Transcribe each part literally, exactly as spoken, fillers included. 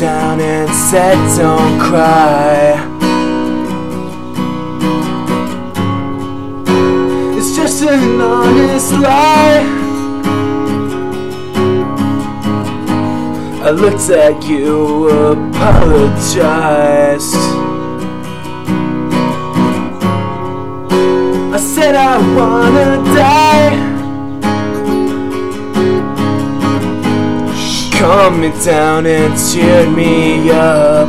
down and said, don't cry. It's just an honest lie. I looked at you, apologized. I said I wanna die. Calmed me down and cheered me up.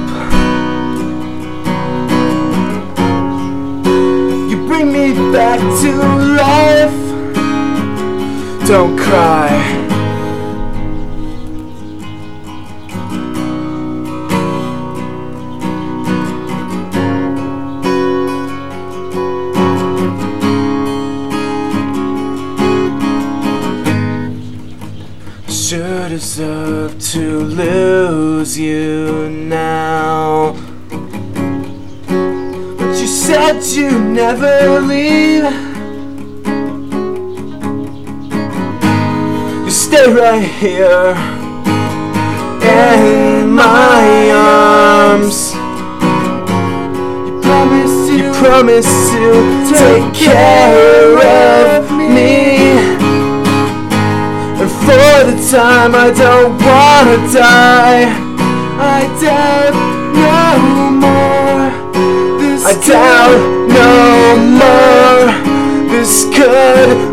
You bring me back to life. Don't cry. Sure deserve to lose you now, but you said you'd never leave. You stay right here in my arms. You promised you, you promised to take care of me. And for the time I don't wanna die, I doubt no more. This I doubt no more. This could